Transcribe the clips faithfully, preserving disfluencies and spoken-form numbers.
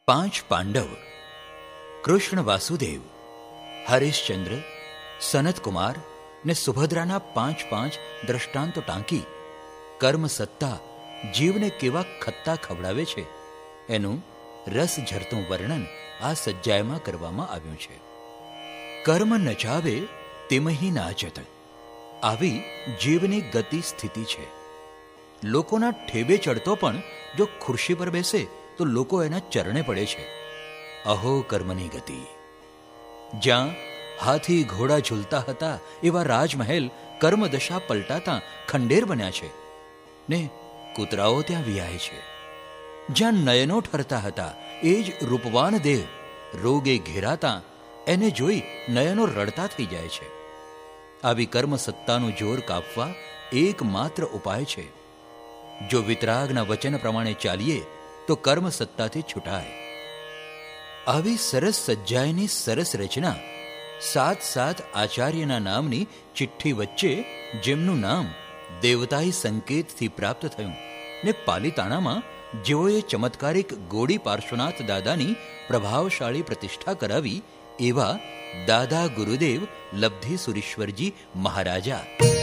પાંચ પાંડવ કૃષ્ણ વાસુદેવ, હરિશ્ચંદ્ર, સનતકુમાર ને સુભદ્રાના પાંચ પાંચ દ્રષ્ટાંતો ટાંકી કર્મ સત્તા જીવને કેવા ખત્તા ખવડાવે છે એનું રસ ઝરતું વર્ણન આ સજ્જાયમાં કરવામાં આવ્યું છે. કર્મ નચાવે તેમહી નાચત, આવી જીવની ગતિ સ્થિતિ છે. લોકોના ઠેબે ચડતો પણ જો ખુરશી પર બેસે તો લોકો એના ચરણે પડે છે. અહો કર્મની ગતિ! જ્યાં હાથી ઘોડા ઝૂલતા હતા એવા રાજમહેલ કર્મદશા પલટાતા ખંડેર બન્યા છે ને કૂતરાઓ ત્યાં વિયાય છે. જ્યાં નયનો ઠરતા હતા એ જ રૂપવાન દેહ રોગે ઘેરાતા એને જોઈ નયનો રડતા થઈ જાય છે. આવી કર્મ સત્તાનું જોર કાપવા એકમાત્ર ઉપાય છે. જો વિતરાગના વચન પ્રમાણે ચાલીએ તો કર્મ સત્તાથી છૂટાય. આવી સરસ સજ્જાયની સરસ રચના સાત સાત આચાર્યના નામની ચિઠ્ઠી વચ્ચે, જેમનું નામ દેવતાઈ સંકેતથી પ્રાપ્ત થયું, ને પાલિતાણામાં જેઓએ ચમત્કારિક ગોડી પાર્શ્વનાથ દાદાની પ્રભાવશાળી પ્રતિષ્ઠા કરાવી એવા દાદા ગુરુદેવ લબ્ધિ સુરીશ્વરજી મહારાજા.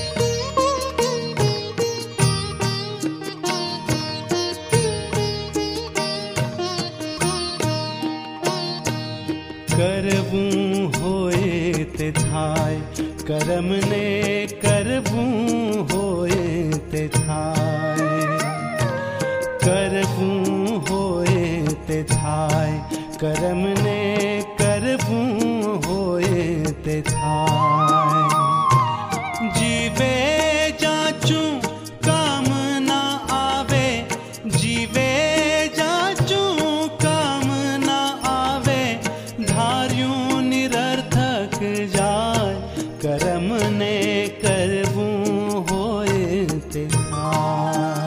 કરવું હોય તે થાય, કરમને કરવું હોય તે થાય. કરવું હોય તે થાય, કરમને કરવું હોય તે થાય. જીવે જાચું કામ ના આવે, જીવે જાચું કામ ના આવે, ધાર્યું નિરર્થક જાય. કર્મને કરવું હોય તે થાય.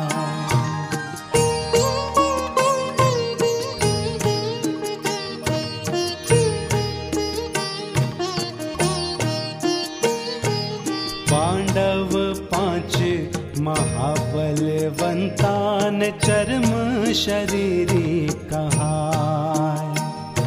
પાંડવ પાંચ મહાબલવંતાન ચર્મ શરીરી કહાય.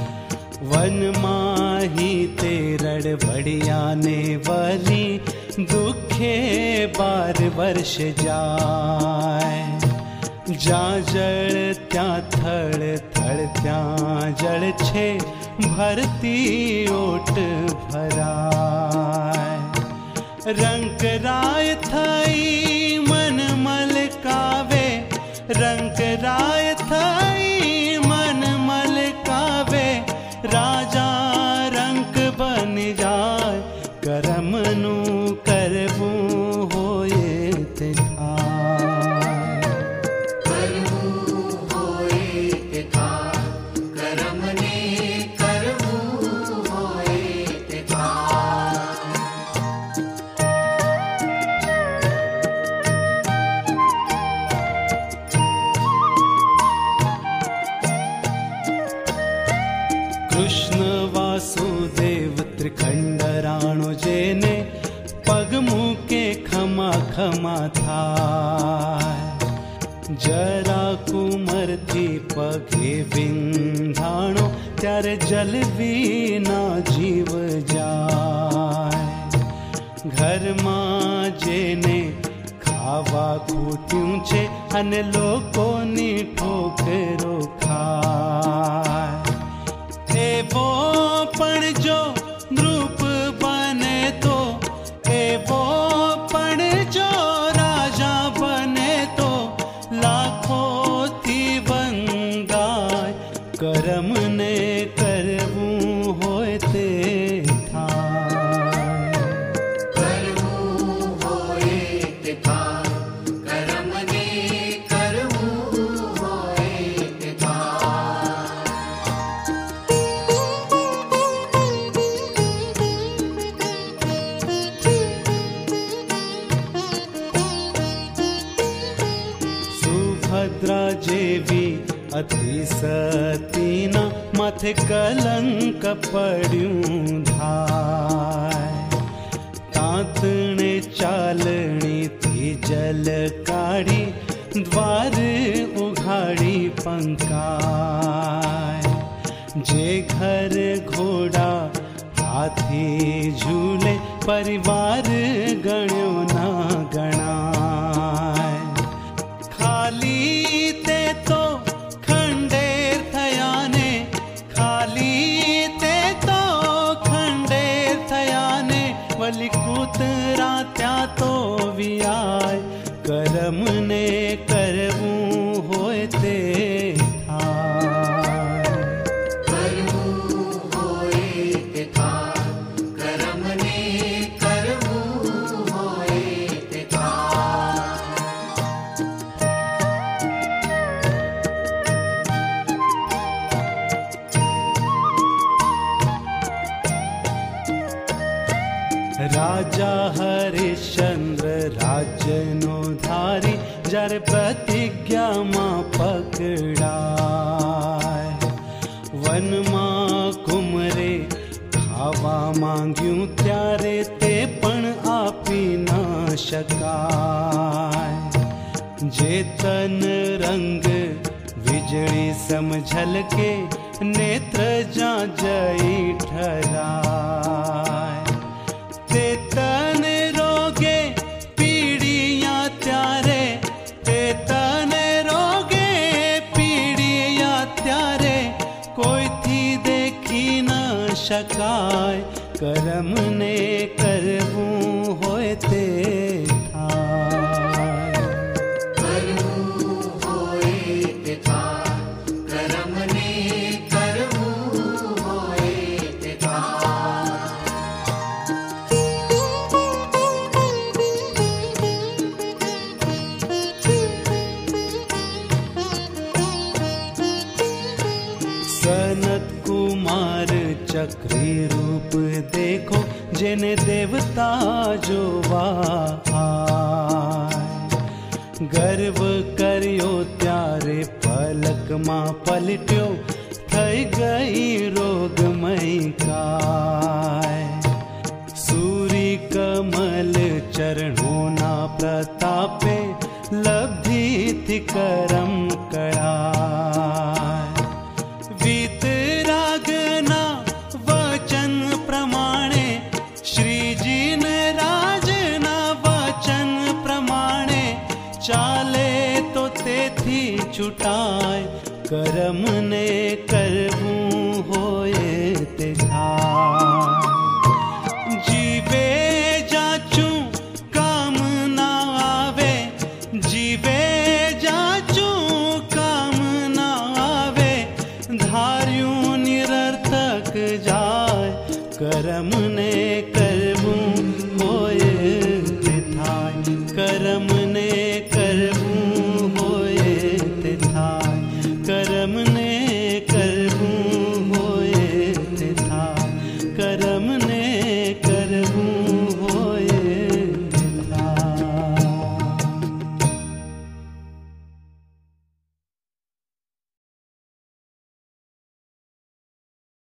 વનમાહી તે રડવડિયાને વલી દુઃખે બાર વર્ષ જાય. જ્યાં જળ ત્યાં થળ, થળ ત્યાં જળ છે, ભરતી ઓટ ભરાય. રંકરાય થઈ મન મલકાવે, રંકરાય થઈ મન મલકાવે, રાજા રંક બની જાય. કરમનું કરવું હોય તે થાય. કરવું હોય તે થાય, કરમને કરવું હોય તે થાય. કૃષ્ણ વાસુદેવ ત્રિખંડ રાણો, જેને પગ મૂકે ખમા ખમા થાય. જરા કુમરથી પગે વિંધાણો, ત્યારે જલવી ના જીવ જાય. ઘરમાં જેને ખાવા ખૂટ્યું છે અને લોકોની ઠોકરો ખાય. એવો પણ જો નૃપ બને તો, એવો પણ જો રાજા બને તો, લાખોથી વંગાય. કરમને કરવું હોય તે થાય. કરવું હોય તે થાય, કરમને કરવું હોય તે થાય. સુભદ્રા જેવી અતિ સતીના માથે કલંક પડ્યું થાય. તાતણે ચાલણીથી જલ કાઢી દ્વાર ઉઘાડી પંકાય. जे घर घोड़ा हाथी झूले परिवार गण्यो ना गणाय। खाली ते तो खंडेर थयाने, खाली ते तो खंडेर थयाने, वली कूतरा त्या तो वियाय। करम ने करवूं होय ते थाय, करवूं होय ते थाय, करम ने करवूं होय ते थाय। राजा हरिश्चंद्र राज्यनो धारी, जर प्रतिज्ञा मां पकड़ाय। वन मां कुमरे खावा मांग्યું ત્યારે તે પણ આપી ન શકાય। જેતન રંગ વીજળી સમझल के नेत्र जा जई ठहराय। तेतन रोगे पीड़िया त्यारे, तेतन रोगे पीड़िया त्यारे, कोई थी देखी न शकाय। करम ने करवूं होय ते थाय, करवूं होय ते थाय, करम ने करवूं होय ते थाय। सनत कुमार चक्री रूप देखो, जेने देवता जोवा आय। गर्व कर्यो त्यारे पलक मां पलट्यो, थई गई रोगमय काय। सूरी कमल चरणों ना प्रतापे, लब्धि थी करम कड़ाय। वीतरागना वचन प्रमाणे, श्रीजी ने राजना वचन प्रमाणे, चाले तो तेथी छुटाय। करम ने करवूं होय ते थाय, जीवे जाचूं काम ना आवे, जीवे जाचूं काम ना आवे, धार्यूं निरर्थक जाय। करम ने